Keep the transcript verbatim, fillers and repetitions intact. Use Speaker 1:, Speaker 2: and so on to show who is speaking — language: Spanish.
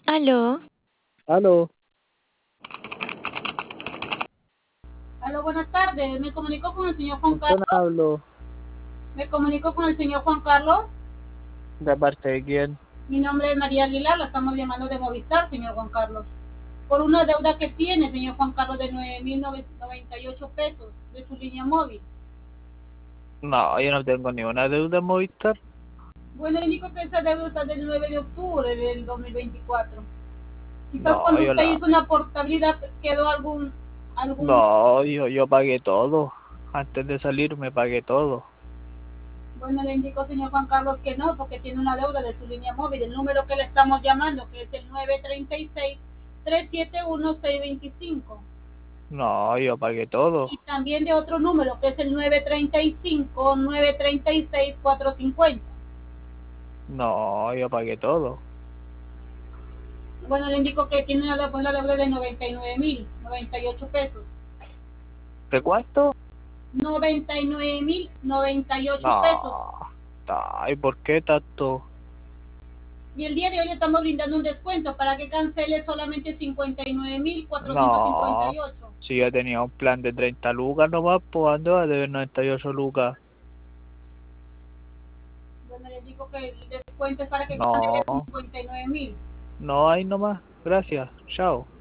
Speaker 1: Aló,
Speaker 2: Aló,
Speaker 3: Aló, buenas tardes. Me comunico con el señor Juan
Speaker 2: ¿con quién
Speaker 3: Carlos.
Speaker 2: hablo?
Speaker 3: Me comunico con el señor Juan Carlos.
Speaker 2: ¿De parte de quién?
Speaker 3: Mi nombre es María Aguilar. La estamos llamando de Movistar, señor Juan Carlos. Por una deuda que tiene, señor Juan Carlos, de nueve mil noventa y ocho pesos de su línea móvil.
Speaker 2: No, yo no tengo ninguna deuda en Movistar.
Speaker 3: Bueno, le indico que esa deuda está del nueve de octubre del dos mil veinticuatro. Quizás
Speaker 2: No,
Speaker 3: cuando
Speaker 2: yo
Speaker 3: usted
Speaker 2: la...
Speaker 3: hizo una portabilidad quedó algún algún
Speaker 2: No, yo, yo pagué todo. Antes de salir me pagué todo.
Speaker 3: Bueno, le indico, señor Juan Carlos, que no, porque tiene una deuda de su línea móvil. El número que le estamos llamando, que es el nueve tres seis, tres siete uno, seis dos cinco.
Speaker 2: No, yo pagué todo.
Speaker 3: Y también de otro número, que es el nueve tres cinco, nueve tres seis, cuatro cinco cero.
Speaker 2: No, yo pagué todo.
Speaker 3: Bueno, le indico que tiene una deuda, una deuda de noventa y nueve mil noventa y ocho pesos.
Speaker 2: ¿De cuánto?
Speaker 3: noventa y nueve mil noventa y ocho pesos.
Speaker 2: No. Ay, ¿por qué tanto?
Speaker 3: Y el día de hoy estamos brindando un descuento para que cancele solamente cincuenta y nueve mil cuatrocientos cincuenta
Speaker 2: No.
Speaker 3: y ocho.
Speaker 2: Si yo tenía un plan de treinta lucas nomás, pues ando a deber noventa y ocho lucas.
Speaker 3: Bueno, les digo que el descuento es para que cancele
Speaker 2: No,
Speaker 3: cincuenta y nueve mil.
Speaker 2: no hay nomás. Gracias. Chao.